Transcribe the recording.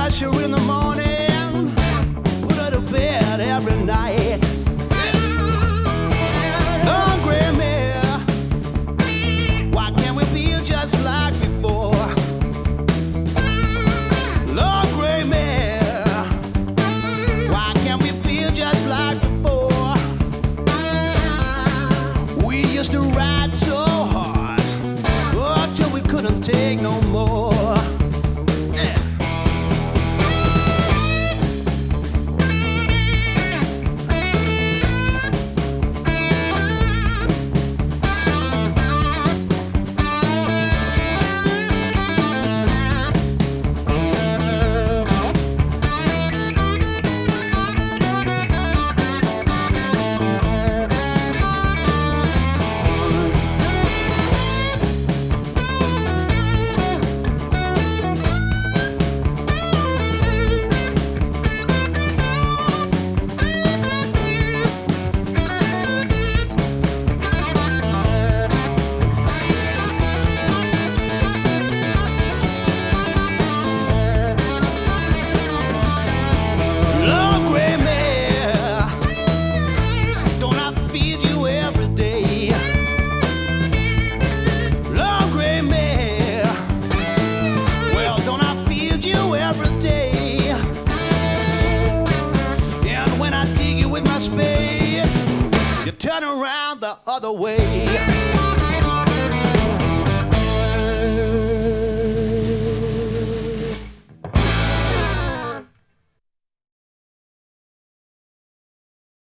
wash her in the morning, put her to bed every night. Oh, gray mare, why can't we feel just like before? Lord, gray mare, why can't we feel just like before? We used to ride so hard, oh, till we couldn't take no more. Turn around the other way.